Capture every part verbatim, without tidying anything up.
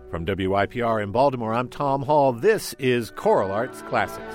From W Y P R in Baltimore, I'm Tom Hall. This is Choral Arts Classics.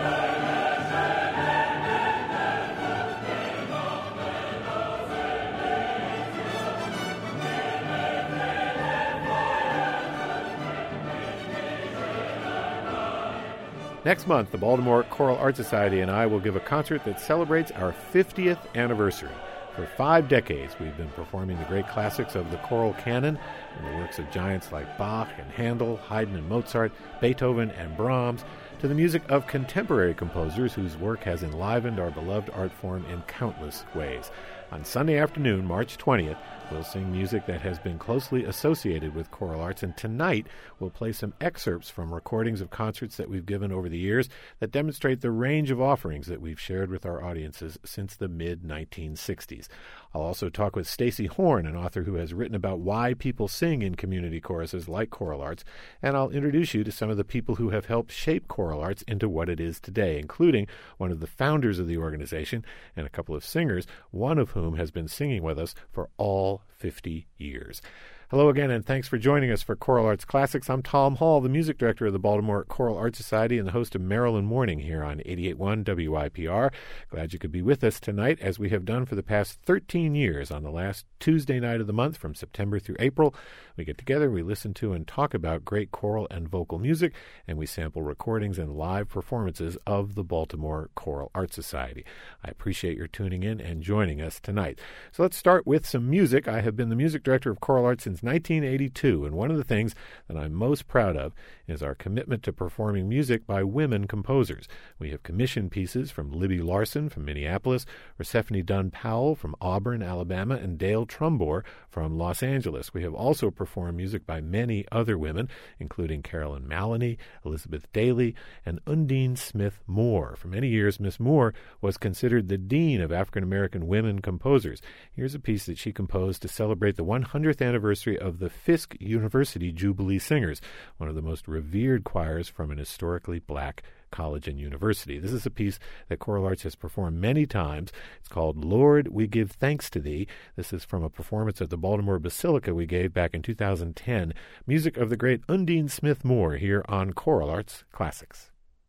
Next month, the Baltimore Choral Art Society and I will give a concert that celebrates our fiftieth anniversary. For five decades, we've been performing the great classics of the choral canon and the works of giants like Bach and Handel, Haydn and Mozart, Beethoven and Brahms, to the music of contemporary composers whose work has enlivened our beloved art form in countless ways. On Sunday afternoon, March twentieth, we'll sing music that has been closely associated with choral arts, and tonight we'll play some excerpts from recordings of concerts that we've given over the years that demonstrate the range of offerings that we've shared with our audiences since the mid nineteen sixties. I'll also talk with Stacy Horn, an author who has written about why people sing in community choruses like choral arts, and I'll introduce you to some of the people who have helped shape choral arts into what it is today, including one of the founders of the organization and a couple of singers, one of whom has been singing with us for all fifty years. Hello again, and thanks for joining us for Choral Arts Classics. I'm Tom Hall, the music director of the Baltimore Choral Art Society and the host of Maryland Morning here on eighty-eight point one W I P R. Glad you could be with us tonight, as we have done for the past thirteen years on the last Tuesday night of the month from September through April. We get together, we listen to and talk about great choral and vocal music, and we sample recordings and live performances of the Baltimore Choral Art Society. I appreciate your tuning in and joining us tonight. So let's start with some music. I have been the music director of choral arts since nineteen eighty-two, and one of the things that I'm most proud of is our commitment to performing music by women composers. We have commissioned pieces from Libby Larson from Minneapolis, Persephone Dunn Powell from Auburn, Alabama, and Dale Trumbore from Los Angeles. We have also performed music by many other women, including Carolyn Maloney, Elizabeth Daly, and Undine Smith Moore. For many years, Miss Moore was considered the dean of African-American women composers. Here's a piece that she composed to celebrate the one hundredth anniversary of the Fisk University Jubilee Singers, one of the most revered choirs from an historically black college and university. This is a piece that Choral Arts has performed many times. It's called Lord, We Give Thanks to Thee. This is from a performance at the Baltimore Basilica we gave back in two thousand ten. Music of the great Undine Smith Moore here on Choral Arts Classics.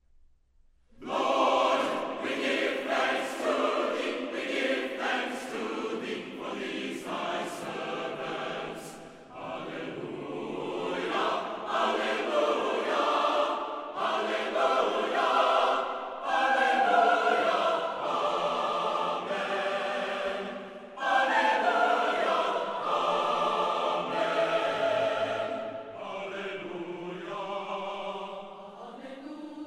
Lord! Hallelujah.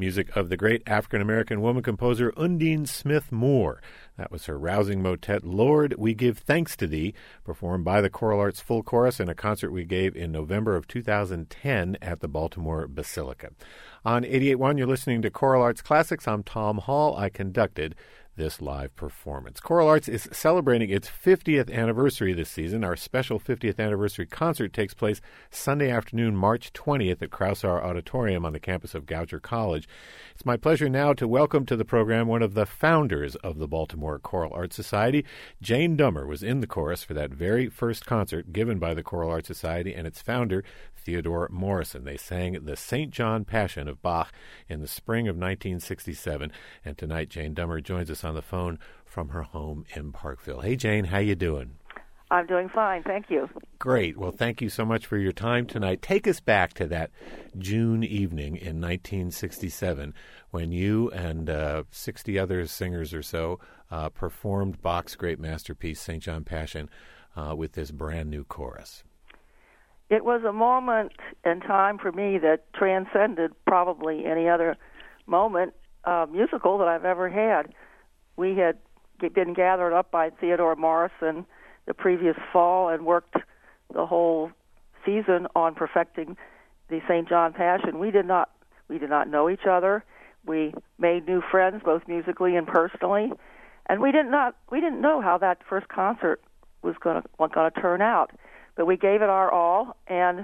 music of the great African-American woman composer Undine Smith Moore. That was her rousing motet, Lord, We Give Thanks to Thee, performed by the Choral Arts Full Chorus in a concert we gave in November of two thousand ten at the Baltimore Basilica. On eighty-eight point one, you're listening to Choral Arts Classics. I'm Tom Hall. I conducted this live performance. Choral Arts is celebrating its fiftieth anniversary this season. Our special fiftieth anniversary concert takes place Sunday afternoon, March twentieth at Kraushaar Auditorium on the campus of Goucher College. It's my pleasure now to welcome to the program one of the founders of the Baltimore Choral Arts Society. Jane Dummer was in the chorus for that very first concert given by the Choral Arts Society and its founder, Theodore Morrison. They sang the Saint John Passion of Bach in the spring of nineteen sixty-seven. And tonight, Jane Dummer joins us on the phone from her home in Parkville. Hey, Jane, how you doing? I'm doing fine, thank you. Great. Well, thank you so much for your time tonight. Take us back to that June evening in nineteen sixty-seven when you and uh, sixty other singers or so uh, performed Bach's great masterpiece, Saint John Passion, uh, with this brand new chorus. It was a moment in time for me that transcended probably any other moment uh, musical that I've ever had. We had been gathered up by Theodore Morrison the previous fall and worked the whole season on perfecting the Saint John Passion. We did not we did not know each other. We made new friends, both musically and personally, and we did not we didn't know how that first concert was going to going to turn out. But we gave it our all, and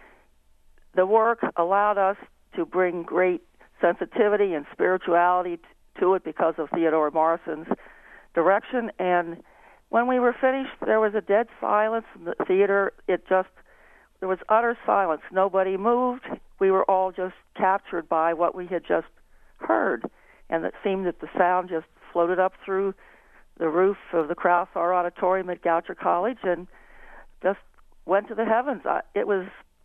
the work allowed us to bring great sensitivity and spirituality t- to it because of Theodore Morrison's direction. And when we were finished, there was a dead silence in the theater. It just, there was utter silence. Nobody moved. We were all just captured by what we had just heard. And it seemed that the sound just floated up through the roof of the Kraushaar Auditorium at Goucher College and just went to the heavens. I, it was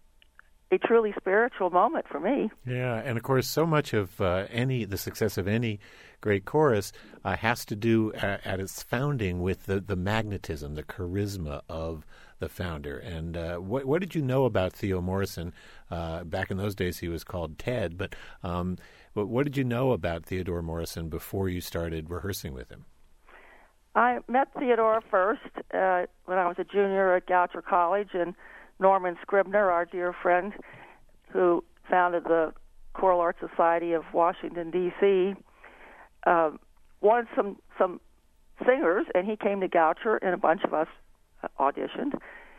a truly spiritual moment for me. Yeah, and of course, so much of uh, any the success of any great chorus uh, has to do uh, at its founding with the, the magnetism, the charisma of the founder. And uh, what, what did you know about Theo Morrison? Uh, back in those days, he was called Ted. But, um, but what did you know about Theodore Morrison before you started rehearsing with him? I met Theodore first uh, when I was a junior at Goucher College, and Norman Scribner, our dear friend, who founded the Choral Arts Society of Washington, D C, uh, wanted some, some singers, and he came to Goucher, and a bunch of us auditioned.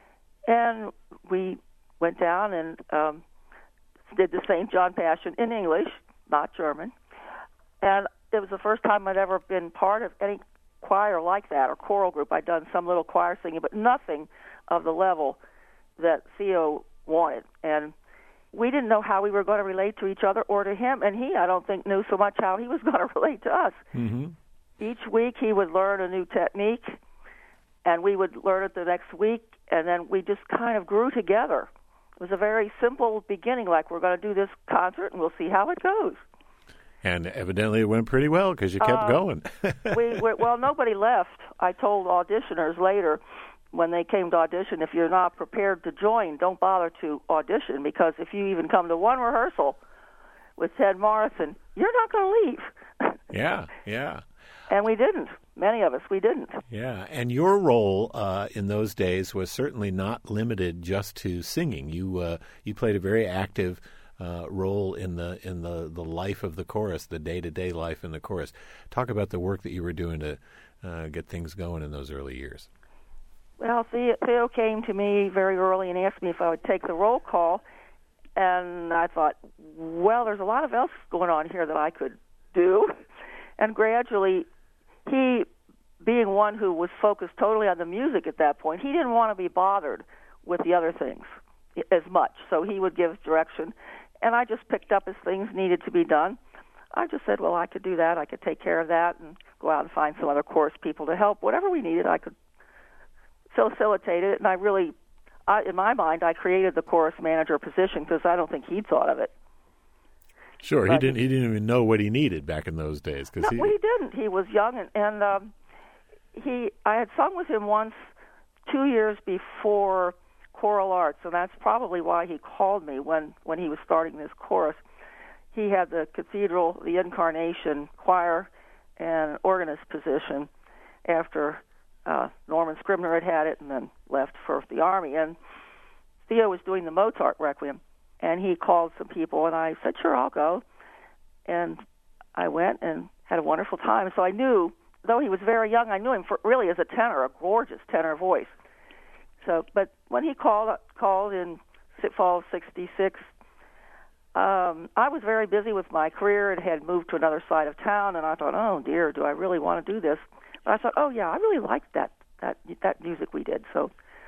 And we went down and um, did the Saint John Passion in English, not German. And it was the first time I'd ever been part of any choir like that, or choral group. I'd done some little choir singing, but nothing of the level that Theo wanted. And we didn't know how we were going to relate to each other or to him, and he, I don't think, knew so much how he was going to relate to us. Mm-hmm. Each week he would learn a new technique, and we would learn it the next week, and then we just kind of grew together. It was a very simple beginning, like we're going to do this concert, and we'll see how it goes. And evidently it went pretty well because you kept uh, going. we were, well, nobody left. I told auditioners later when they came to audition, if you're not prepared to join, don't bother to audition, because if you even come to one rehearsal with Ted Morrison, you're not going to leave. Yeah, yeah. And we didn't. Many of us, we didn't. Yeah, and your role uh, in those days was certainly not limited just to singing. You uh, you played a very active Uh, role in the in the, the life of the chorus, the day-to-day life in the chorus. Talk about the work that you were doing to uh, get things going in those early years. Well, Theo came to me very early and asked me if I would take the roll call, and I thought, well, there's a lot of else going on here that I could do. And gradually, he, being one who was focused totally on the music at that point, he didn't want to be bothered with the other things as much, so he would give direction. And I just picked up as things needed to be done. I just said, well, I could do that. I could take care of that and go out and find some other chorus people to help. Whatever we needed, I could facilitate it. And I really, I, in my mind, I created the chorus manager position because I don't think he'd thought of it. Sure, but he didn't. He didn't even know what he needed back in those days. Cause no, he, well, he didn't. He was young, and, and um, he. I had sung with him once, two years before Choral Arts, and that's probably why he called me when, when he was starting this chorus. he had the cathedral, the Incarnation choir, and organist position after uh, Norman Scribner had had it and then left for the Army. And Theo was doing the Mozart Requiem, and he called some people, and I said, sure, I'll go. And I went and had a wonderful time. So I knew, though he was very young, I knew him for really as a tenor, a gorgeous tenor voice. So, but when he called called in fall of sixty-six, um, I was very busy with my career and had moved to another side of town, and I thought, oh dear, do I really want to do this? But I thought, oh yeah, I really liked that that that music we did. So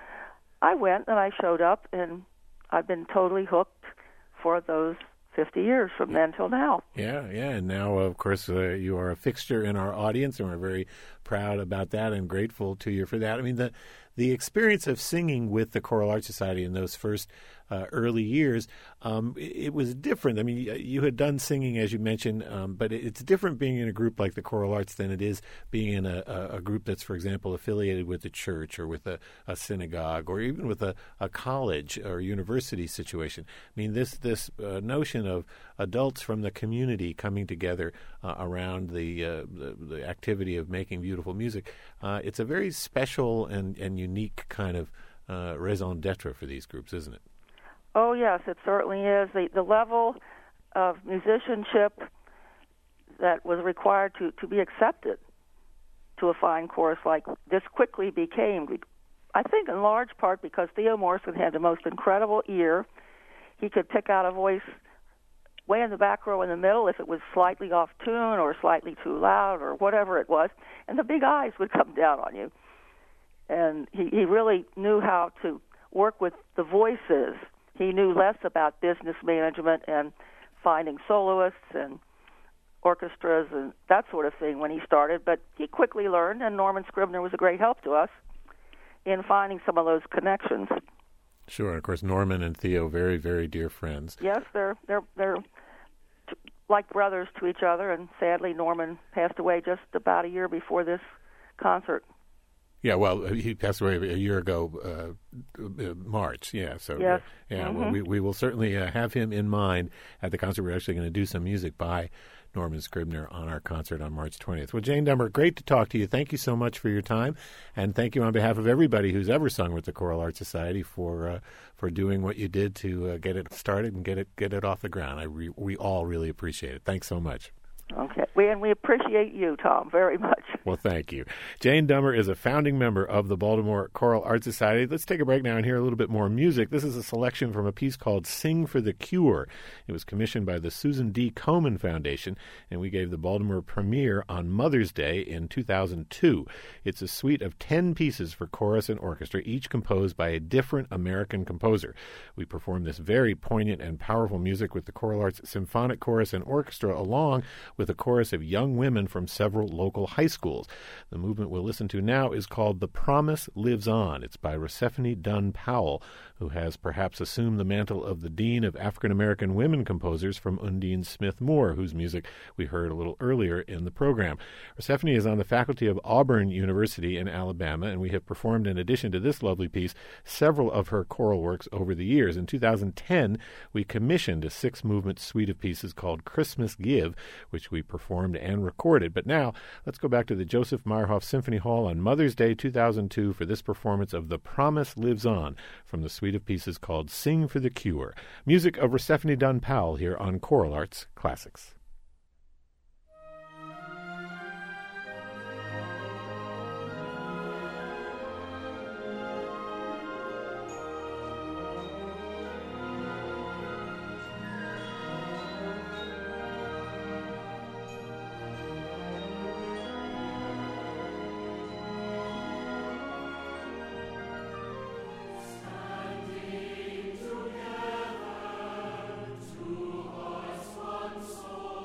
I went and I showed up, and I've been totally hooked for those fifty years from then till now. Yeah, yeah, and now, of course, uh, you are a fixture in our audience, and we're very proud about that and grateful to you for that. I mean, the the experience of singing with the Choral Arts Society in those first uh, early years, um, it, it was different. I mean, you, you had done singing, as you mentioned, um, but it, it's different being in a group like the Choral Arts than it is being in a, a, a group that's, for example, affiliated with a church or with a, a synagogue or even with a, a college or university situation. I mean, this this uh, notion of adults from the community coming together uh, around the, uh, the the activity of making beautiful music, uh, it's a very special and, and unique kind of uh, raison d'etre for these groups, isn't it? Oh, yes, it certainly is. The, the level of musicianship that was required to, to be accepted to a fine chorus like this quickly became, I think in large part because Theo Morrison had the most incredible ear. He could pick out a voice way in the back row in the middle if it was slightly off tune or slightly too loud or whatever it was, and the big eyes would come down on you. And he, he really knew how to work with the voices. He knew less about business management and finding soloists and orchestras and that sort of thing when he started, but he quickly learned, and Norman Scribner was a great help to us in finding some of those connections. Sure, and of course, Norman and Theo, very, very dear friends. Yes, they're they're they're t- like brothers to each other, and sadly, Norman passed away just about a year before this concert. Yeah, well, he passed away a year ago, uh, March. Yeah, so yes. uh, yeah, mm-hmm. well, we we will certainly uh, have him in mind at the concert. We're actually going to do some music by Norman Scribner on our concert on March twentieth. Well, Jane Dummer, great to talk to you. Thank you so much for your time, and thank you on behalf of everybody who's ever sung with the Choral Arts Society for uh, for doing what you did to uh, get it started and get it get it off the ground. I re- we all really appreciate it. Thanks so much. Okay. We, and we appreciate you, Tom, very much. Well, thank you. Jane Dummer is a founding member of the Baltimore Choral Arts Society. Let's take a break now and hear a little bit more music. This is a selection from a piece called Sing for the Cure. It was commissioned by the Susan D. Komen Foundation, and we gave the Baltimore premiere on Mother's Day in two thousand two. It's a suite of ten pieces for chorus and orchestra, each composed by a different American composer. We performed this very poignant and powerful music with the Choral Arts Symphonic Chorus and Orchestra, along with a chorus of young women from several local high schools. The movement we'll listen to now is called The Promise Lives On. It's by Rosephanie Dunn Powell, who has perhaps assumed the mantle of the Dean of African-American Women Composers from Undine Smith Moore, whose music we heard a little earlier in the program. Rosephanie is on the faculty of Auburn University in Alabama, and we have performed, in addition to this lovely piece, several of her choral works over the years. In two thousand ten, we commissioned a six-movement suite of pieces called Christmas Give, which we performed and recorded. But now, let's go back to the Joseph Meyerhoff Symphony Hall on Mother's Day two thousand two for this performance of The Promise Lives On from the suite of pieces called Sing for the Cure. Music of Rosephanie Dunn Powell here on Choral Arts Classics. Together, two hearts, one soul.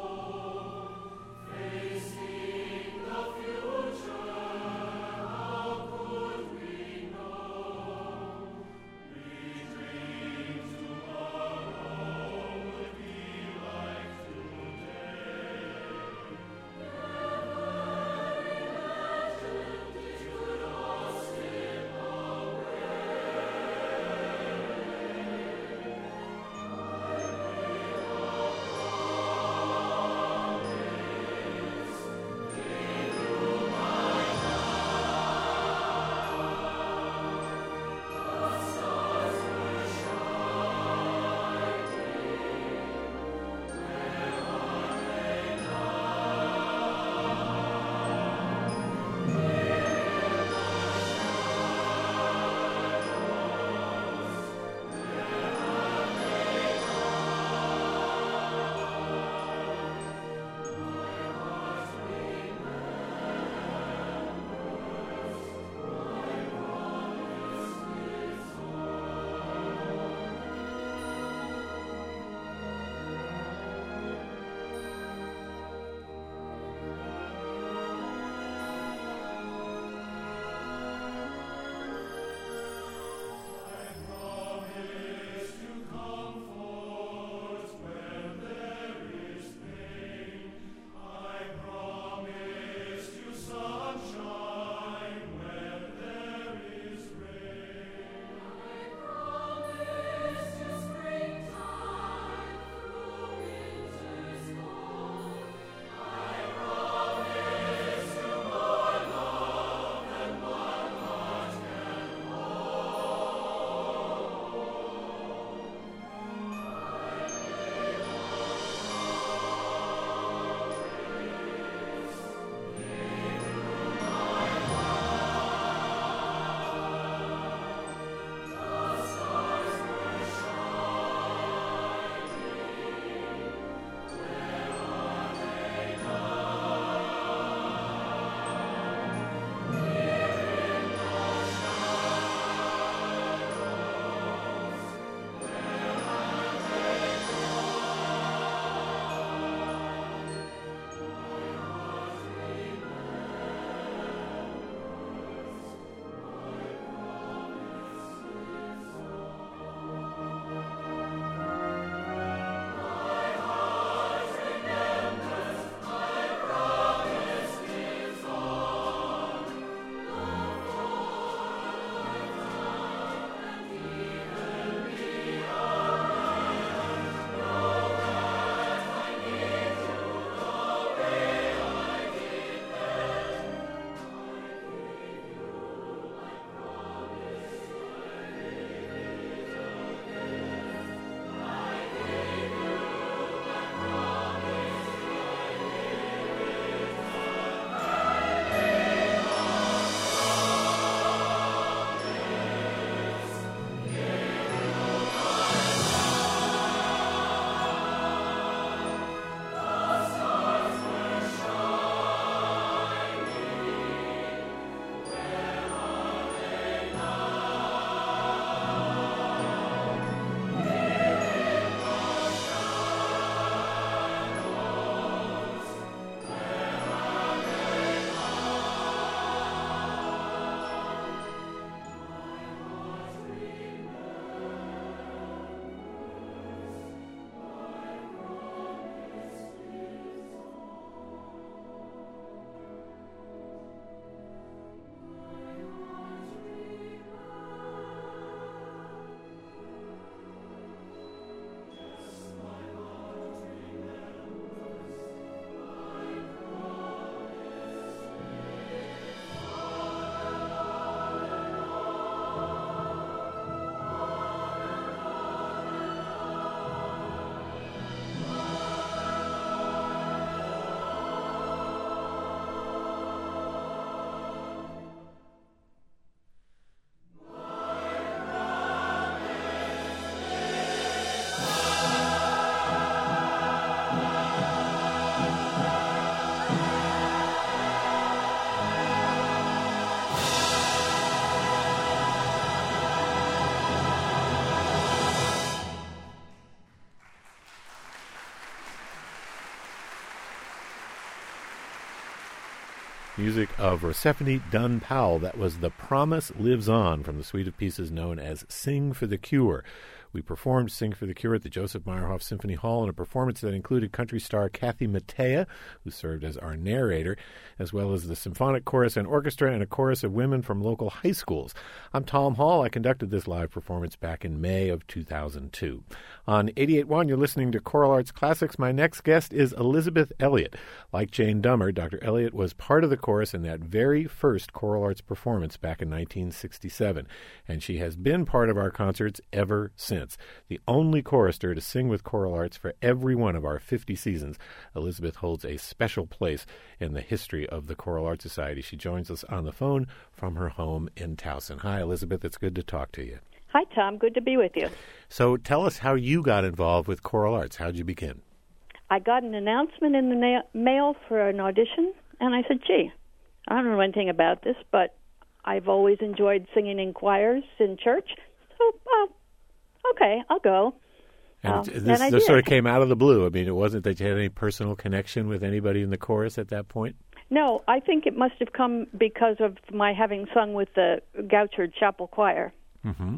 music of Rosephine Dunn Powell. That was The Promise Lives On from the suite of pieces known as Sing for the Cure. We performed Sing for the Cure at the Joseph Meyerhoff Symphony Hall in a performance that included country star Kathy Mattea, who served as our narrator, as well as the symphonic chorus and orchestra and a chorus of women from local high schools. I'm Tom Hall. I conducted this live performance back in May of two thousand two. On eighty-eight point one, you're listening to Choral Arts Classics. My next guest is Elizabeth Elliot. Like Jane Dummer, Doctor Elliot was part of the chorus in that very first Choral Arts performance back in nineteen sixty-seven, and she has been part of our concerts ever since. The only chorister to sing with Choral Arts for every one of our fifty seasons, Elizabeth holds a special place in the history of the Choral Arts Society. She joins us on the phone from her home in Towson. Hi, Elizabeth. It's good to talk to you. Hi, Tom. Good to be with you. So tell us how you got involved with Choral Arts. How did you begin? I got an announcement in the na- mail for an audition, and I said, gee, I don't know anything about this, but I've always enjoyed singing in choirs in church, so uh, okay, I'll go. And um, this, and this sort of came out of the blue. I mean, it wasn't that you had any personal connection with anybody in the chorus at that point? No, I think it must have come because of my having sung with the Gouchard Chapel Choir. Mm-hmm.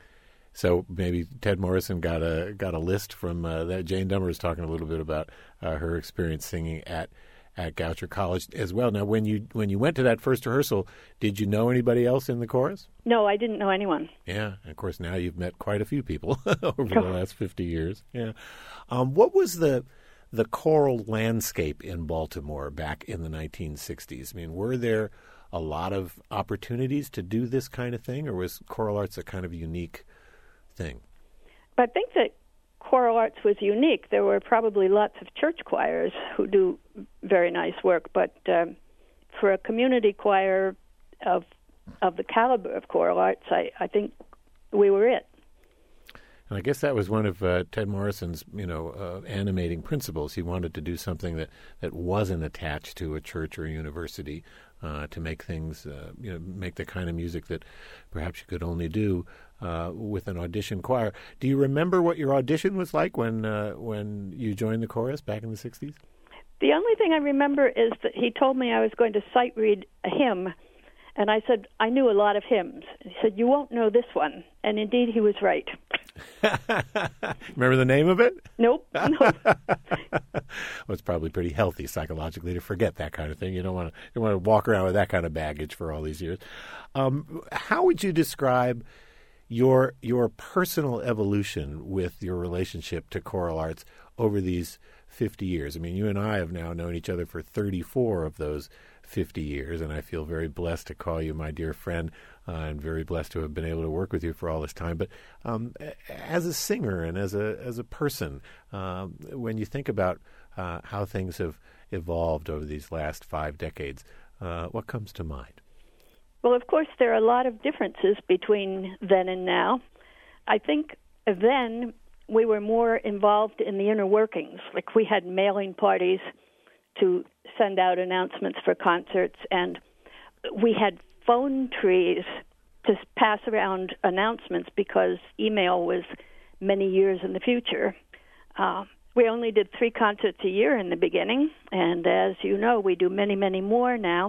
So maybe Ted Morrison got a got a list from uh, that. Jane Dummer was talking a little bit about uh, her experience singing at at Goucher College as well. Now, when you when you went to that first rehearsal, did you know anybody else in the chorus? No, I didn't know anyone. Yeah, and of course now you've met quite a few people over the last fifty years. Yeah, um, what was the the choral landscape in Baltimore back in the nineteen sixties? I mean, were there a lot of opportunities to do this kind of thing, or was Choral Arts a kind of unique thing? But I think that Choral Arts was unique. There were probably lots of church choirs who do very nice work, but um, for a community choir of of the caliber of Choral Arts, I, I think we were it. And I guess that was one of uh, Ted Morrison's, you know, uh, animating principles. He wanted to do something that, that wasn't attached to a church or a university, uh, to make things, uh, you know, make the kind of music that perhaps you could only do uh, with an audition choir. Do you remember what your audition was like when uh, when you joined the chorus back in the sixties? The only thing I remember is that he told me I was going to sight read a hymn, and I said I knew a lot of hymns. He said, you won't know this one. And indeed, he was right. Remember the name of it? Nope. nope. Well, it's probably pretty healthy psychologically to forget that kind of thing. You don't want to you don't want to walk around with that kind of baggage for all these years. Um, how would you describe your your personal evolution with your relationship to choral arts over these fifty years? I mean, you and I have now known each other for thirty-four of those fifty years, and I feel very blessed to call you my dear friend, uh, and very blessed to have been able to work with you for all this time. But um, as a singer and as a as a person, um, when you think about uh, how things have evolved over these last five decades, uh, what comes to mind? Well, of course, there are a lot of differences between then and now. I think then we were more involved in the inner workings. Like we had mailing parties to send out announcements for concerts, and we had phone trees to pass around announcements because email was many years in the future. Uh, we only did three concerts a year in the beginning, and as you know, we do many, many more now.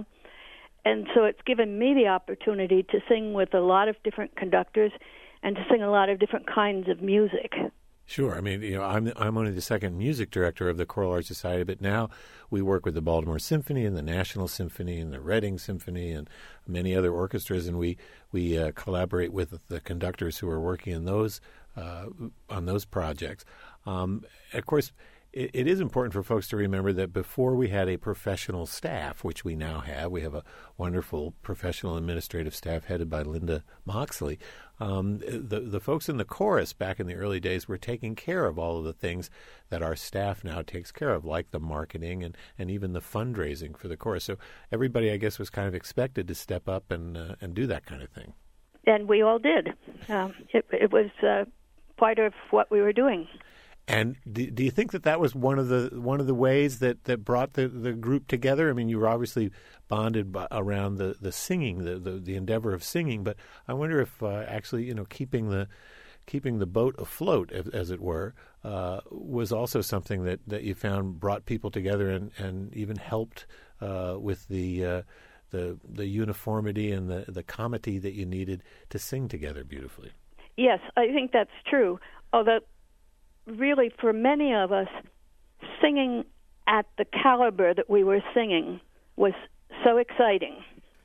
And so it's given me the opportunity to sing with a lot of different conductors and to sing a lot of different kinds of music. Sure. I mean, you know, I'm I'm only the second music director of the Choral Arts Society, but now we work with the Baltimore Symphony and the National Symphony and the Reading Symphony and many other orchestras, and we we uh, collaborate with the conductors who are working in those uh, on those projects. Um, of course, it, it is important for folks to remember that before we had a professional staff, which we now have, we have a wonderful professional administrative staff headed by Linda Moxley. Um, the the folks in the chorus back in the early days were taking care of all of the things that our staff now takes care of, like the marketing and, and even the fundraising for the chorus. So everybody, I guess, was kind of expected to step up and uh, and do that kind of thing. And we all did. Um, it, it was uh, part of what we were doing. And do, do you think that that was one of the one of the ways that, that brought the, the group together? I mean, you were obviously bonded by, around the, the singing, the, the the endeavor of singing. But I wonder if uh, actually, you know, keeping the keeping the boat afloat, as, as it were, uh, was also something that, that you found brought people together and, and even helped uh, with the uh, the the uniformity and the, the comity that you needed to sing together beautifully. Yes, I think that's true. Although, really, for many of us, singing at the caliber that we were singing was so exciting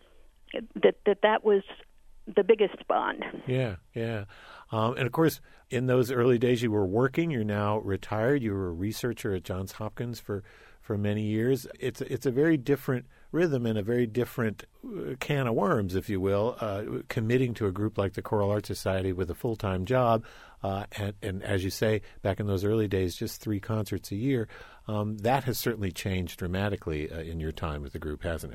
that that, that was the biggest bond. Yeah, yeah. Um, and, of course, in those early days you were working. You're now retired. You were a researcher at Johns Hopkins for, for many years. It's, it's a very different rhythm and a very different uh, can of worms, if you will, uh, committing to a group like the Choral Arts Society with a full-time job. Uh, and, and as you say, back in those early days, just three concerts a year. Um, that has certainly changed dramatically uh, in your time with the group, hasn't it?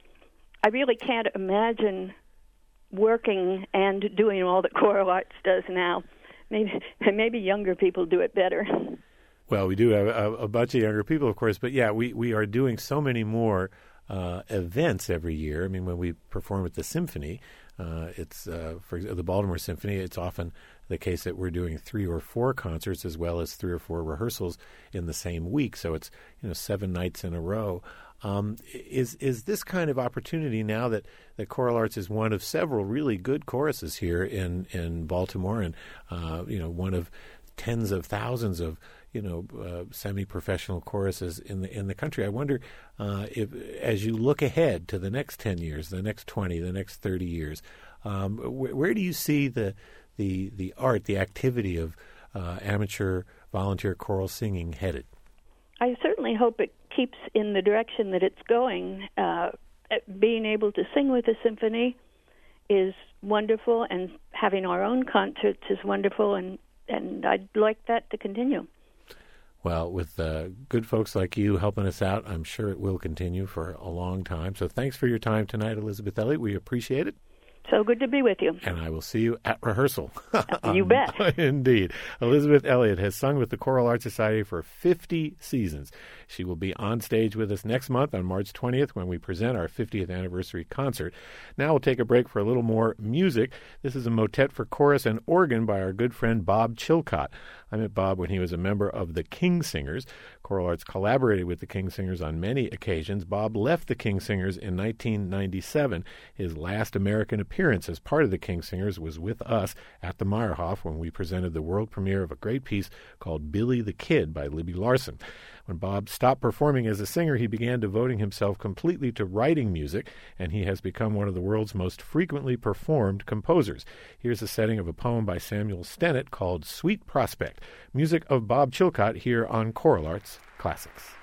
I really can't imagine working and doing all that Choral Arts does now. Maybe maybe younger people do it better. Well, we do have a, a bunch of younger people, of course, but yeah, we, we are doing so many more uh, events every year. I mean, when we perform at the symphony, uh, it's uh, for the Baltimore Symphony, it's often the case that we're doing three or four concerts as well as three or four rehearsals in the same week. So it's, you know, seven nights in a row. Um, is is this kind of opportunity now that, that Choral Arts is one of several really good choruses here in, in Baltimore and, uh, you know, one of tens of thousands of, you know, uh, semi-professional choruses in the in the country. I wonder uh, if, as you look ahead to the next ten years, the next twenty, the next thirty years, um, wh- where do you see the the the art, the activity of uh, amateur volunteer choral singing headed? I certainly hope it keeps in the direction that it's going. Uh, being able to sing with the symphony is wonderful, and having our own concerts is wonderful, and, and I'd like that to continue. Well, with uh, good folks like you helping us out, I'm sure it will continue for a long time. So thanks for your time tonight, Elizabeth Elliott. We appreciate it. So good to be with you. And I will see you at rehearsal. You bet. Indeed. Elizabeth Elliott has sung with the Choral Arts Society for fifty seasons. She will be on stage with us next month on March twentieth when we present our fiftieth anniversary concert. Now we'll take a break for a little more music. This is a motet for chorus and organ by our good friend Bob Chilcott. I met Bob when he was a member of the King Singers. Choral Arts collaborated with the King Singers on many occasions. Bob left the King Singers in nineteen ninety-seven. His last American appearance as part of the King Singers was with us at the Meyerhoff when we presented the world premiere of a great piece called Billy the Kid by Libby Larsen. When Bob stopped performing as a singer, he began devoting himself completely to writing music, and he has become one of the world's most frequently performed composers. Here's a setting of a poem by Samuel Stennett called Sweet Prospect. Music of Bob Chilcott here on Choral Arts Classics.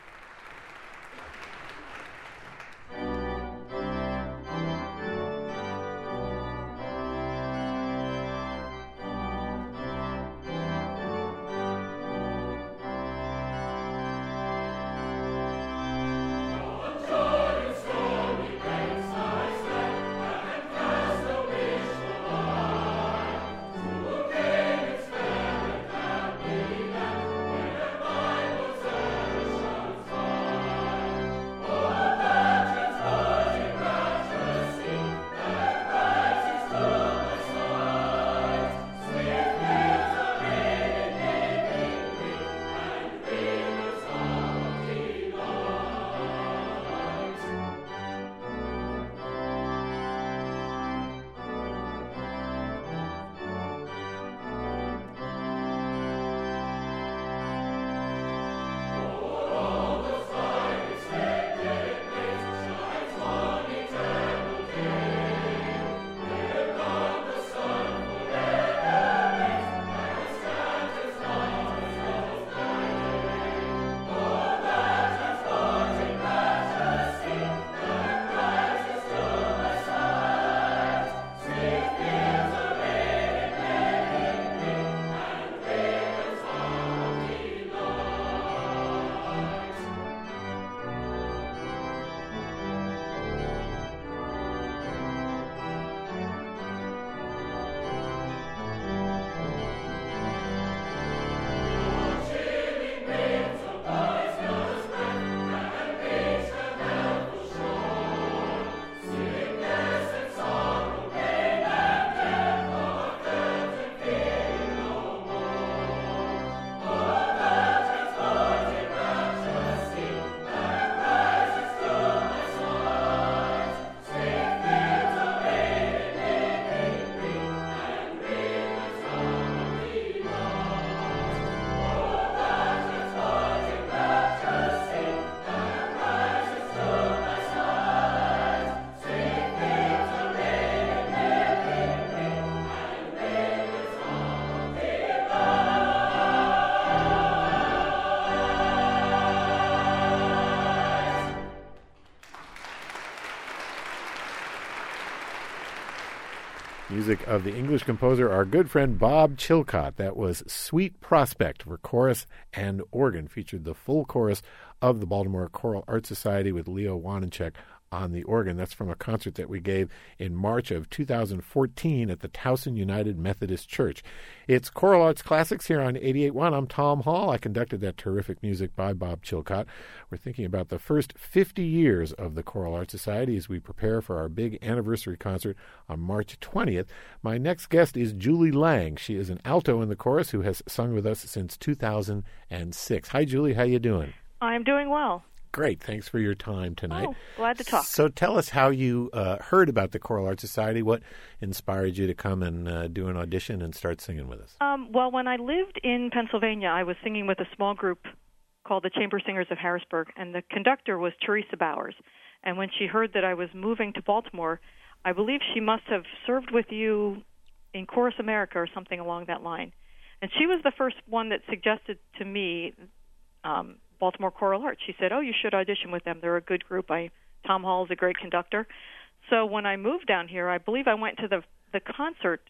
Music of the English composer, our good friend Bob Chilcott. That was Sweet Prospect for chorus and organ. Featured the full chorus of the Baltimore Choral Art Society with Leo Wanencheck on the organ. That's from a concert that we gave in March of two thousand fourteen at the Towson United Methodist Church. It's Choral Arts Classics here on eighty-eight point one. I'm Tom Hall. I conducted that terrific music by Bob Chilcott. We're thinking about the first fifty years of the Choral Arts Society as we prepare for our big anniversary concert on March twentieth. My next guest is Julie Lang. She is an alto in the chorus who has sung with us since two thousand six. Hi, Julie. How you doing? I'm doing well. Great. Thanks for your time tonight. Oh, glad to talk. So tell us how you uh, heard about the Choral Arts Society. What inspired you to come and uh, do an audition and start singing with us? Um, well, when I lived in Pennsylvania, I was singing with a small group called the Chamber Singers of Harrisburg, and the conductor was Teresa Bowers. And when she heard that I was moving to Baltimore, I believe she must have served with you in Chorus America or something along that line. And she was the first one that suggested to me um, Baltimore Choral Arts. She said, oh, you should audition with them. They're a good group. I, Tom Hall is a great conductor. So when I moved down here, I believe I went to the the concert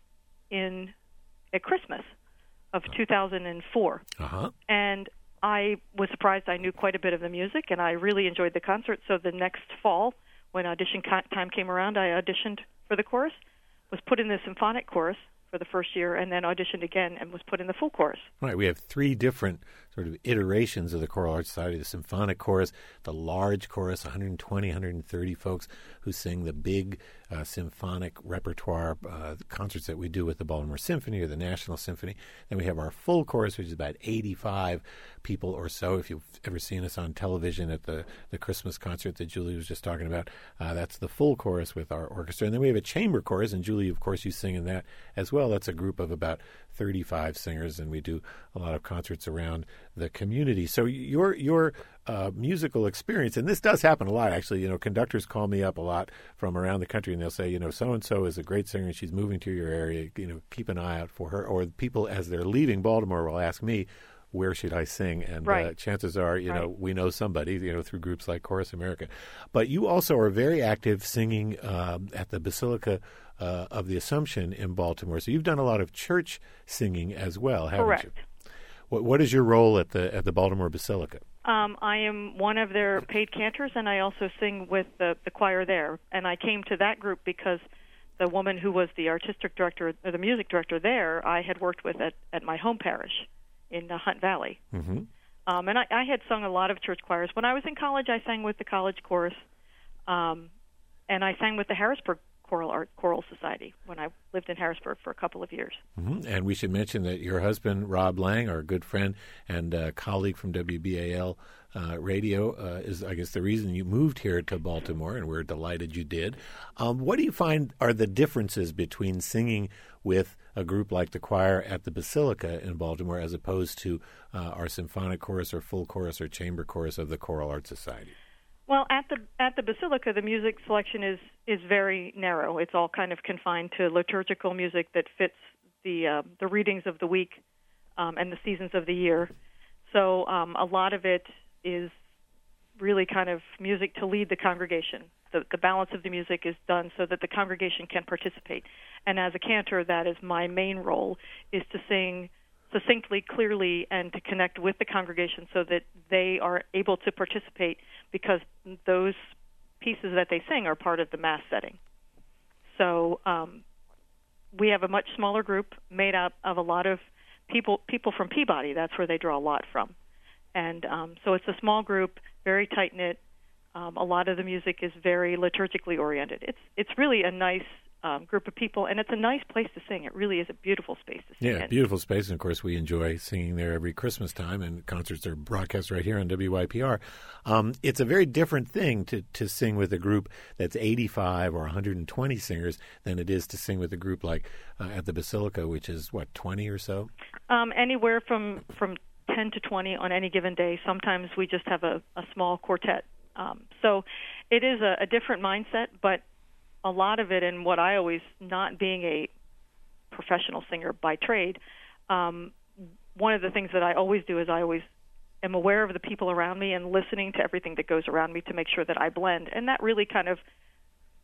in at Christmas of two thousand four. Uh-huh. And I was surprised I knew quite a bit of the music, and I really enjoyed the concert. So the next fall, when audition time came around, I auditioned for the chorus, was put in the symphonic chorus for the first year, and then auditioned again and was put in the full chorus. Right. We have three different sort of iterations of the Choral Arts Society: the symphonic chorus, the large chorus, one hundred twenty, one hundred thirty folks who sing the big uh, symphonic repertoire uh, concerts that we do with the Baltimore Symphony or the National Symphony. Then we have our full chorus, which is about eighty-five people or so. If you've ever seen us on television at the, the Christmas concert that Julie was just talking about, uh, that's the full chorus with our orchestra. And then we have a chamber chorus, and Julie, of course, you sing in that as well. That's a group of about thirty-five singers, and we do a lot of concerts around the community. So your your uh, musical experience, and this does happen a lot, actually. You know, conductors call me up a lot from around the country, and they'll say, you know, so-and-so is a great singer, and she's moving to your area. You know, keep an eye out for her. Or people, as they're leaving Baltimore, will ask me, where should I sing? And right. uh, chances are, you right. know, we know somebody, you know, through groups like Chorus America. But you also are very active singing um, at the Basilica uh, of the Assumption in Baltimore. So you've done a lot of church singing as well, haven't Correct. you? What, what is your role at the at the Baltimore Basilica? Um, I am one of their paid cantors, and I also sing with the, the choir there. And I came to that group because the woman who was the artistic director, or the music director there, I had worked with at, at my home parish in uh, Hunt Valley. Mm-hmm. Um, and I, I had sung a lot of church choirs. When I was in college, I sang with the college chorus, um, and I sang with the Harrisburg Choral Art Choral Society when I lived in Harrisburg for a couple of years. Mm-hmm. And we should mention that your husband, Rob Lang, our good friend and uh, colleague from W B A L uh, Radio, uh, is, I guess, the reason you moved here to Baltimore, and we're delighted you did. Um, what do you find are the differences between singing with a group like the choir at the Basilica in Baltimore as opposed to uh, our symphonic chorus or full chorus or chamber chorus of the Choral Arts Society? Well, at the at the Basilica, the music selection is, is very narrow. It's all kind of confined to liturgical music that fits the uh, the readings of the week um, and the seasons of the year. So um, a lot of it is really kind of music to lead the congregation. The, the balance of the music is done so that the congregation can participate. And as a cantor, that is my main role, is to sing succinctly, clearly, and to connect with the congregation so that they are able to participate, because those pieces that they sing are part of the Mass setting. So um, we have a much smaller group made up of a lot of people people from Peabody. That's where they draw a lot from. And um, so it's a small group, very tight-knit. Um, a lot of the music is very liturgically oriented. It's it's really a nice um, group of people, and it's a nice place to sing. It really is a beautiful space to sing Yeah, in. beautiful space. And, of course, we enjoy singing there every Christmas time, and concerts are broadcast right here on W Y P R. Um, it's a very different thing to, to sing with a group that's eighty-five or one hundred twenty singers than it is to sing with a group like uh, at the Basilica, which is, what, twenty or so? Um, anywhere from, from ten to twenty on any given day. Sometimes we just have a, a small quartet. Um, so it is a, a different mindset, but a lot of it, and what I always, not being a professional singer by trade, um, one of the things that I always do is I always am aware of the people around me and listening to everything that goes around me to make sure that I blend. And that really kind of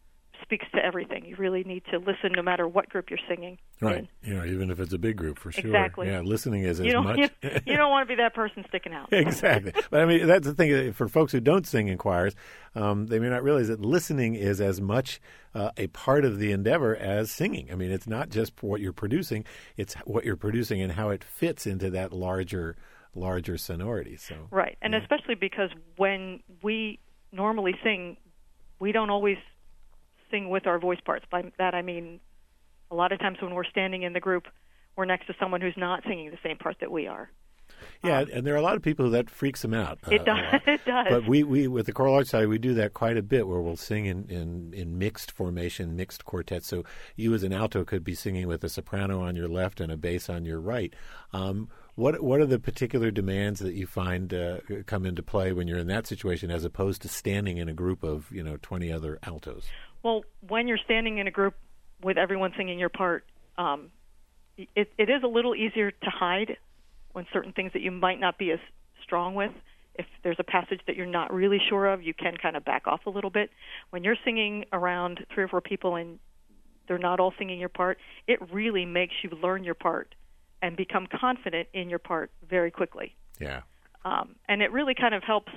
speaks to everything. You really need to listen no matter what group you're singing Right. in. You know, even if it's a big group, for sure. Exactly. Yeah, listening is You as don't, much. you, you don't want to be that person sticking out. Exactly. But I mean, that's the thing. For folks who don't sing in choirs, um, they may not realize that listening is as much uh, a part of the endeavor as singing. I mean, it's not just what you're producing; it's what you're producing and how it fits into that larger, larger sonority. So right, and yeah. especially because when we normally sing, we don't always sing with our voice parts. By that I mean, a lot of times when we're standing in the group, we're next to someone who's not singing the same part that we are. Yeah, um, and there are a lot of people that freaks them out. Uh, It does. It does. But we, we with the Choral Arts Society, we do that quite a bit, where we'll sing in, in, in mixed formation, mixed quartets. So you as an alto could be singing with a soprano on your left and a bass on your right. Um, what what are the particular demands that you find uh, come into play when you're in that situation, as opposed to standing in a group of you know twenty other altos? Well, when you're standing in a group with everyone singing your part, um, it, it is a little easier to hide when certain things that you might not be as strong with. If there's a passage that you're not really sure of, you can kind of back off a little bit. When you're singing around three or four people and they're not all singing your part, it really makes you learn your part and become confident in your part very quickly. Yeah. Um, and it really kind of helps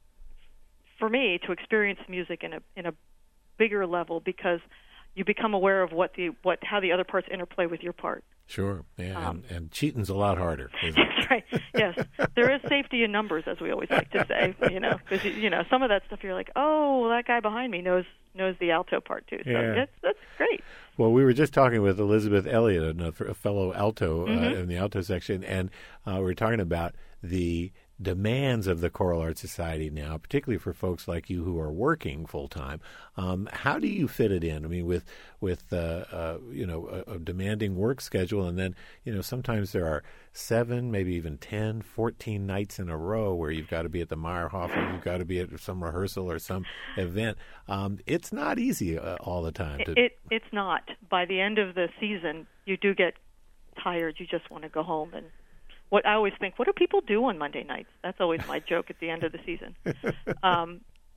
for me to experience music in a in a bigger level, because you become aware of what the what how the other parts interplay with your part. Sure. Yeah, Um, and, and cheating's a lot harder. Isn't it? That's right. Yes, there is safety in numbers, as we always like to say. You know, because you know some of that stuff you're like, oh, well, that guy behind me knows knows the alto part too. So Yeah. that's that's great. Well, we were just talking with Elizabeth Elliott, a fellow alto Mm-hmm. uh, in the alto section, and uh, we were talking about the demands of the Choral Arts Society now, particularly for folks like you who are working full time. Um, how do you fit it in? I mean, with with uh, uh, you know a, a demanding work schedule, and then you know sometimes there are seven, maybe even ten, fourteen nights in a row where you've got to be at the Meyerhofer, you've got to be at some rehearsal or some event. Um, it's not easy uh, all the time. To, It it's not. By the end of the season, you do get tired. You just want to go home. And what I always think, what do people do on Monday nights? That's always my joke at the end of the season. Um,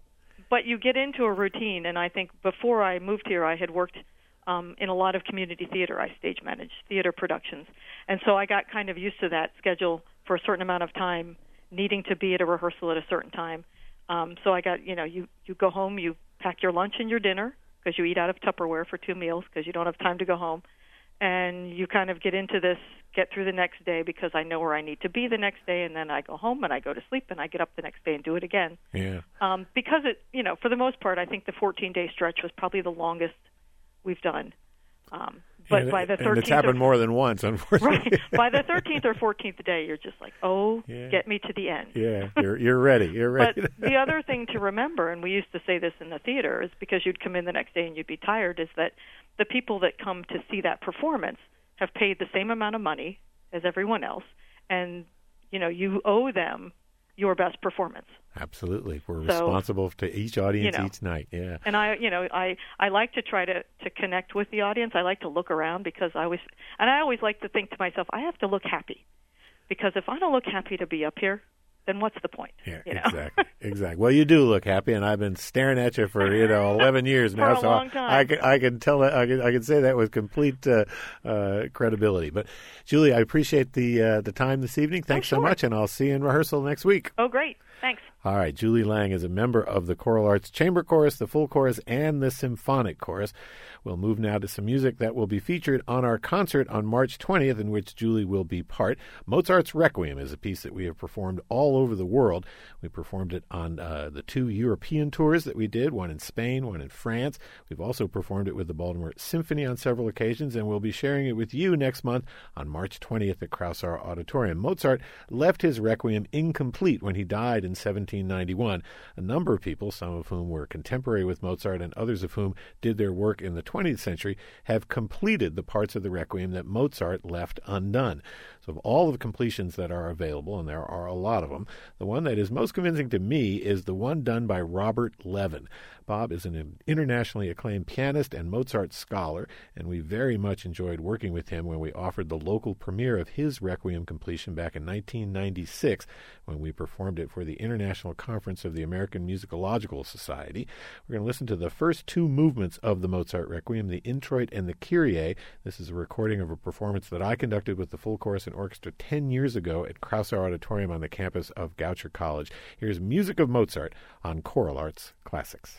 but you get into a routine, and I think before I moved here, I had worked um, in a lot of community theater. I stage managed theater productions, and so I got kind of used to that schedule for a certain amount of time, needing to be at a rehearsal at a certain time. Um, so I got, you know, you, you go home, you pack your lunch and your dinner, because you eat out of Tupperware for two meals because you don't have time to go home. And you kind of get into this, get through the next day, because I know where I need to be the next day, and then I go home and I go to sleep and I get up the next day and do it again. Yeah. Um, because it, you know, for the most part, I think the fourteen-day stretch was probably the longest we've done. Um, but and, by the thirteenth, and it's happened or, more than once, unfortunately. right? By the thirteenth or fourteenth day, you're just like, oh, Yeah. get me to the end. Yeah, you're you're ready. You're ready. But the other thing to remember, and we used to say this in the theater, is because you'd come in the next day and you'd be tired, is that the people that come to see that performance have paid the same amount of money as everyone else, and you know you owe them your best performance. Absolutely, we're So, responsible to each audience you know, each night. Yeah, And I, you know, I, I like to try to, to connect with the audience. I like to look around, because I always, and I always like to think to myself, I have to look happy, because if I don't look happy to be up here, then what's the point? yeah, you know? exactly, exactly. Well, you do look happy, and I've been staring at you for you know eleven years For now, a so long time. I can I can tell that I can I can say that with complete uh, uh, credibility. But Julie, I appreciate the uh, the time this evening. Thanks Oh, so sure. much, and I'll see you in rehearsal next week. Oh, great. Thanks. All right, Julie Lang is a member of the Choral Arts Chamber Chorus, the Full Chorus, and the Symphonic Chorus. We'll move now to some music that will be featured on our concert on March twentieth, in which Julie will be part. Mozart's Requiem is a piece that we have performed all over the world. We performed it on uh, the two European tours that we did, one in Spain, one in France. We've also performed it with the Baltimore Symphony on several occasions, and we'll be sharing it with you next month on March twentieth at Kraussauer Auditorium. Mozart left his Requiem incomplete when he died in seventeen ninety-one. A number of people, some of whom were contemporary with Mozart and others of whom did their work in the twentieth century, have completed the parts of the Requiem that Mozart left undone. So of all of the completions that are available, and there are a lot of them, the one that is most convincing to me is the one done by Robert Levin. Bob is an internationally acclaimed pianist and Mozart scholar, and we very much enjoyed working with him when we offered the local premiere of his Requiem completion back in nineteen ninety-six, when we performed it for the International International Conference of the American Musicological Society. We're going to listen to the first two movements of the Mozart Requiem, the Introit and the Kyrie. This is a recording of a performance that I conducted with the full chorus and orchestra ten years ago at Krauser Auditorium on the campus of Goucher College. Here's Music of Mozart on Choral Arts Classics.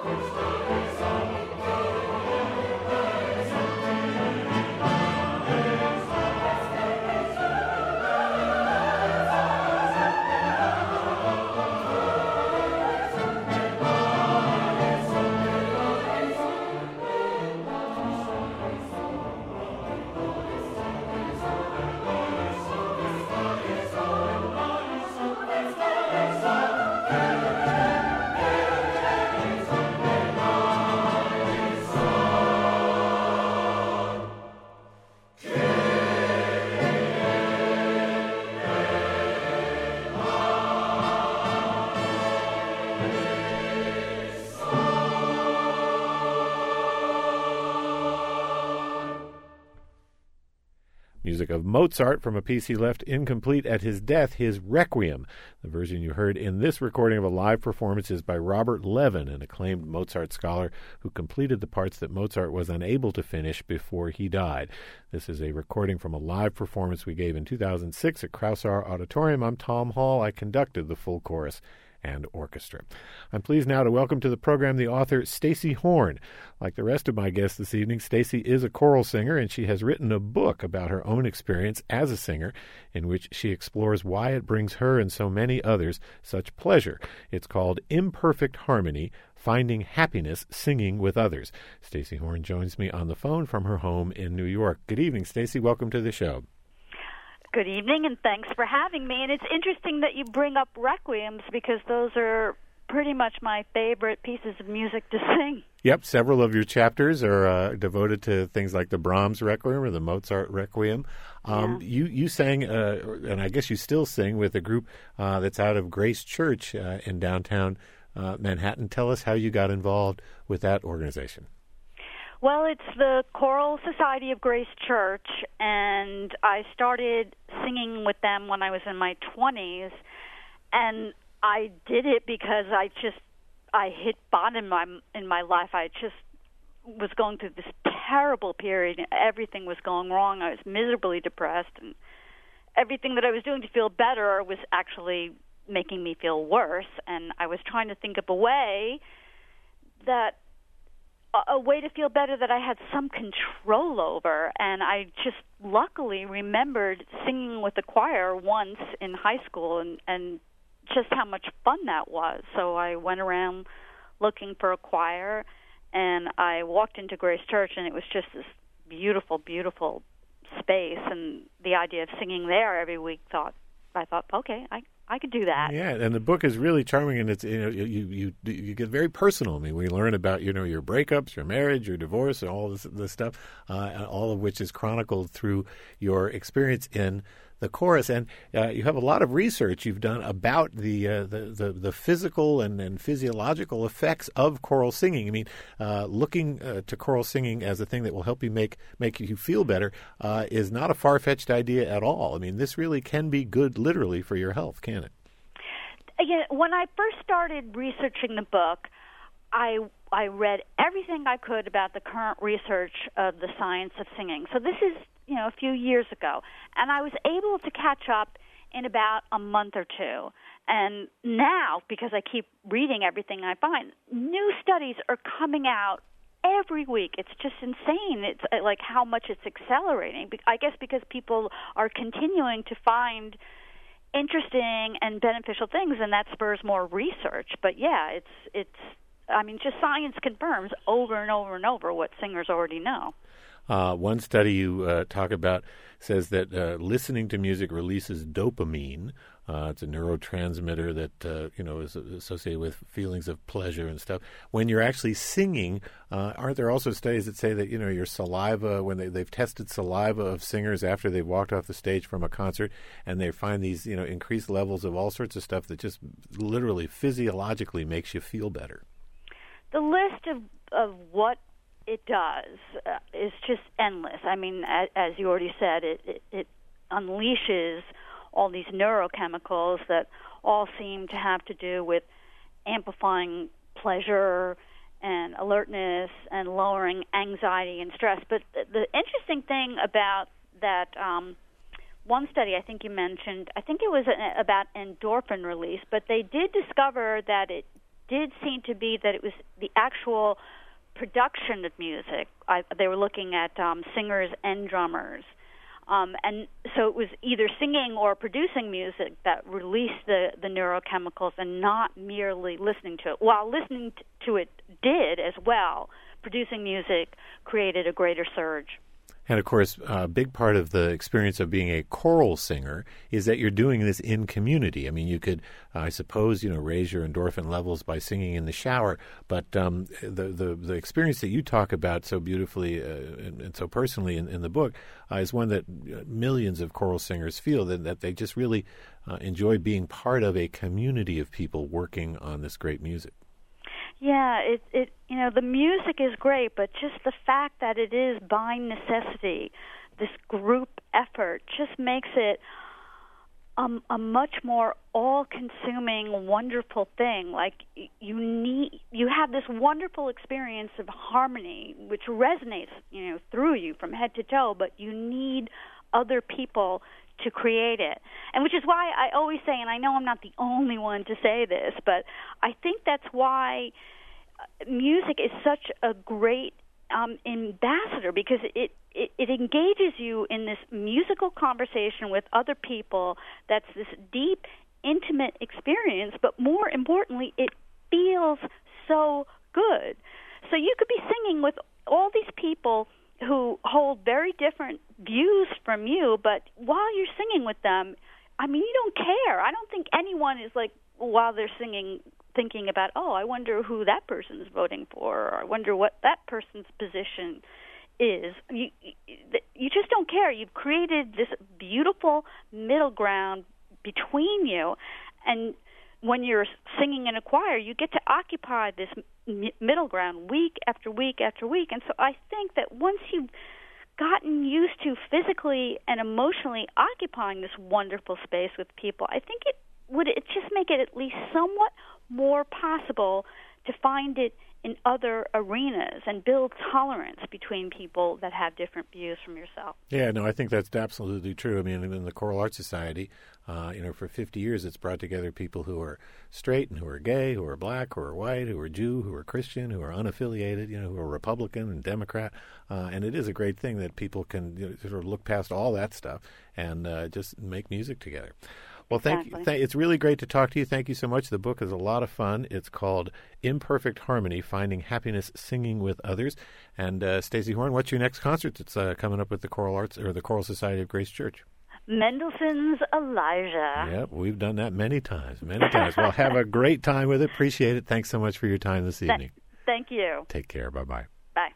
Music of Mozart from a piece he left incomplete at his death, his Requiem. The version you heard in this recording of a live performance is by Robert Levin, an acclaimed Mozart scholar who completed the parts that Mozart was unable to finish before he died. This is a recording from a live performance we gave in two thousand six at Krausauer Auditorium. I'm Tom Hall. I conducted the full chorus and orchestra. I'm pleased now to welcome to the program the author Stacy Horn. Like the rest of my guests this evening, Stacy is a choral singer, and she has written a book about her own experience as a singer in which she explores why it brings her and so many others such pleasure. It's called Imperfect Harmony, Finding Happiness Singing with Others. Stacy Horn joins me on the phone from her home in New York. Good evening, Stacy. Welcome to the show. Good evening, and thanks for having me. And it's interesting that you bring up requiems because those are pretty much my favorite pieces of music to sing. Yep, several of your chapters are uh, devoted to things like the Brahms Requiem or the Mozart Requiem. Um, yeah. You you sang, uh, and I guess you still sing, with a group uh, that's out of Grace Church uh, in downtown uh, Manhattan. Tell us how you got involved with that organization. Well, it's the Choral Society of Grace Church, and I started singing with them when I was in my twenties, and I did it because I just, I hit bottom in my, in my life. I just was going through this terrible period, and everything was going wrong. I was miserably depressed, and everything that I was doing to feel better was actually making me feel worse, and I was trying to think of a way that a way to feel better that I had some control over. And I just luckily remembered singing with the choir once in high school and, and just how much fun that was. So I went around looking for a choir, and I walked into Grace Church, and it was just this beautiful, beautiful space. And the idea of singing there every week, thought I thought, okay, I I could do that. Yeah, and the book is really charming, and it's you know you you you get very personal. I mean, we learn about you know your breakups, your marriage, your divorce, and all this this stuff, uh, all of which is chronicled through your experience in the chorus. And uh, you have a lot of research you've done about the uh, the, the the physical and, and physiological effects of choral singing. I mean, uh, looking uh, to choral singing as a thing that will help you make make you feel better uh, is not a far-fetched idea at all. I mean, this really can be good, literally, for your health, can it? Again, when I first started researching the book, I I read everything I could about the current research of the science of singing. So this is, you know, a few years ago. And I was able to catch up in about a month or two. And now, because I keep reading everything I find, new studies are coming out every week. It's just insane. It's like how much it's accelerating. I guess because people are continuing to find interesting and beneficial things, and that spurs more research. But yeah, it's it's I mean, just science confirms over and over and over what singers already know. Uh, one study you uh, talk about says that uh, listening to music releases dopamine. Uh, it's a neurotransmitter that uh, you know is associated with feelings of pleasure and stuff. When you're actually singing, uh, aren't there also studies that say that you know your saliva, when they, they've tested saliva of singers after they've walked off the stage from a concert, and they find these you know increased levels of all sorts of stuff that just literally physiologically makes you feel better. The list of of what it does uh, is just endless. I mean, as, as you already said, it, it, it unleashes all these neurochemicals that all seem to have to do with amplifying pleasure and alertness and lowering anxiety and stress. But the, the interesting thing about that um, one study I think you mentioned, I think it was a, about endorphin release, but they did discover that it did seem to be that it was the actual production of music. I, they were looking at um, singers and drummers. Um, and so it was either singing or producing music that released the, the neurochemicals and not merely listening to it. While listening to it did as well, producing music created a greater surge. And, of course, a big part of the experience of being a choral singer is that you're doing this in community. I mean, you could, uh, I suppose, you know, raise your endorphin levels by singing in the shower, but um, the, the the experience that you talk about so beautifully uh, and, and so personally in, in the book uh, is one that millions of choral singers feel, that, that they just really uh, enjoy being part of a community of people working on this great music. Yeah, it, it you know, the music is great, but just the fact that it is by necessity, this group effort, just makes it um, a much more all-consuming, wonderful thing. Like, you need, you have this wonderful experience of harmony, which resonates, you know, through you from head to toe, but you need other people to create it. And which is why I always say, and I know I'm not the only one to say this, but I think that's why music is such a great um, ambassador, because it, it, it engages you in this musical conversation with other people that's this deep, intimate experience, but more importantly, it feels so good. So you could be singing with all these people who hold very different views from you, but while you're singing with them, I mean, you don't care. I don't think anyone is like, while they're singing, thinking about, oh, I wonder who that person is voting for, or I wonder what that person's position is. You, you just don't care. You've created this beautiful middle ground between you, and when you're singing in a choir, you get to occupy this m- middle ground week after week after week. And so I think that once you've gotten used to physically and emotionally occupying this wonderful space with people, I think it would it just make it at least somewhat more possible to find it in other arenas and build tolerance between people that have different views from yourself. Yeah, no, I think that's absolutely true. I mean, in the Choral Arts Society, uh, you know, for fifty years it's brought together people who are straight and who are gay, who are black, who are white, who are Jew, who are Christian, who are unaffiliated, you know, who are Republican and Democrat. Uh, and it is a great thing that people can, you know, sort of look past all that stuff and uh, just make music together. Well, thank exactly. you. Th- it's really great to talk to you. Thank you so much. The book is a lot of fun. It's called Imperfect Harmony, Finding Happiness Singing with Others. And uh, Stacey Horn, what's your next concert that's uh, coming up with the Choral Arts or the Choral Society of Grace Church? Mendelssohn's Elijah. Yep, we've done that many times, many times. Well, have a great time with it. Appreciate it. Thanks so much for your time this evening. Th- thank you. Take care. Bye-bye. Bye.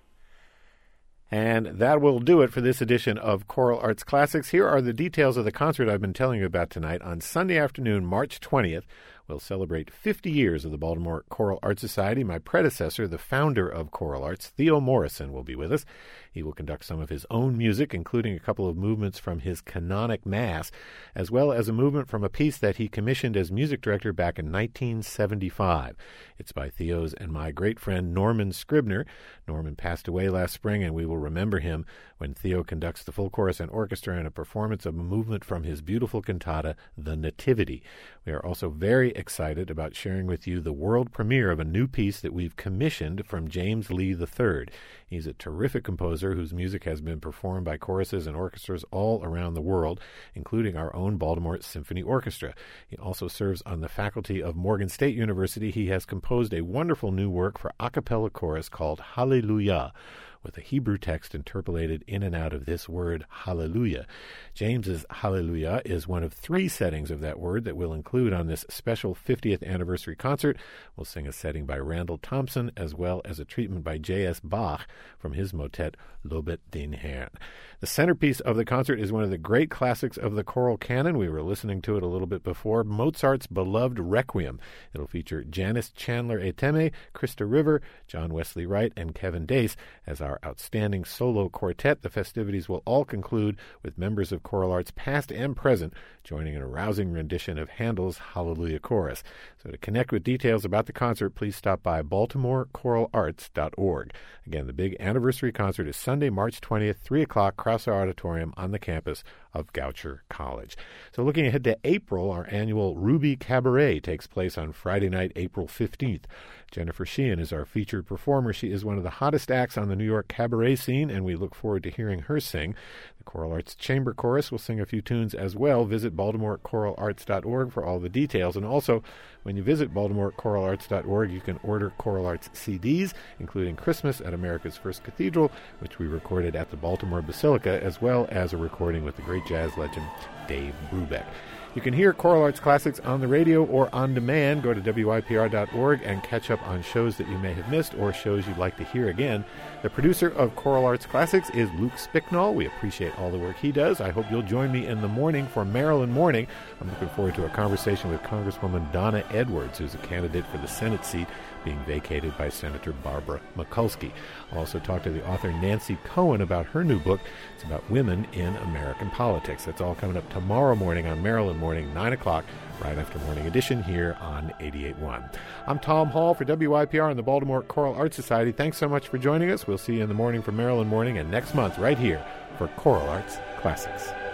And that will do it for this edition of Choral Arts Classics. Here are the details of the concert I've been telling you about tonight. On Sunday afternoon, March twentieth, we'll celebrate fifty years of the Baltimore Choral Arts Society. My predecessor, the founder of Choral Arts, Theo Morrison, will be with us. He will conduct some of his own music, including a couple of movements from his canonic Mass, as well as a movement from a piece that he commissioned as music director back in nineteen seventy-five. It's by Theo's and my great friend Norman Scribner. Norman passed away last spring, and we will remember him when Theo conducts the full chorus and orchestra in a performance of a movement from his beautiful cantata, The Nativity. We are also very excited about sharing with you the world premiere of a new piece that we've commissioned from James Lee the third. He's a terrific composer whose music has been performed by choruses and orchestras all around the world, including our own Baltimore Symphony Orchestra. He also serves on the faculty of Morgan State University. He has composed a wonderful new work for a cappella chorus called Hallelujah, with a Hebrew text interpolated in and out of this word, hallelujah. James's Hallelujah is one of three settings of that word that we'll include on this special fiftieth anniversary concert. We'll sing a setting by Randall Thompson, as well as a treatment by J S Bach from his motet, Lobet den Herrn. The centerpiece of the concert is one of the great classics of the choral canon. We were listening to it a little bit before, Mozart's beloved Requiem. It'll feature Janice Chandler Eteme, Krista River, John Wesley Wright, and Kevin Dace as our outstanding solo quartet. The festivities will all conclude with members of Choral Arts past and present joining in a rousing rendition of Handel's Hallelujah Chorus. So to connect with details about the concert, please stop by baltimore choral arts dot org. Again, the big anniversary concert is Sunday, March twentieth, three o'clock, Krauser Auditorium on the campus of Goucher College. So looking ahead to April, our annual Ruby Cabaret takes place on Friday night, April fifteenth. Jennifer Sheehan is our featured performer. She is one of the hottest acts on the New York cabaret scene, and we look forward to hearing her sing. The Choral Arts Chamber Chorus will sing a few tunes as well. Visit baltimore choral arts dot org for all the details. And also, when you visit baltimore choral arts dot org, you can order Choral Arts C Ds, including Christmas at America's First Cathedral, which we recorded at the Baltimore Basilica, as well as a recording with the great jazz legend Dave Brubeck. You can hear Choral Arts Classics on the radio or on demand. Go to W I P R dot org and catch up on shows that you may have missed or shows you'd like to hear again. The producer of Choral Arts Classics is Luke Spicknall. We appreciate all the work he does. I hope you'll join me in the morning for Maryland Morning. I'm looking forward to a conversation with Congresswoman Donna Edwards, who's a candidate for the Senate seat being vacated by Senator Barbara Mikulski. I'll also talk to the author Nancy Cohen about her new book. It's about women in American politics. That's all coming up tomorrow morning on Maryland Morning, nine o'clock, right after Morning Edition here on eighty-eight point one. I'm Tom Hall for W I P R and the Baltimore Choral Arts Society. Thanks so much for joining us. We'll see you in the morning for Maryland Morning and next month right here for Choral Arts Classics.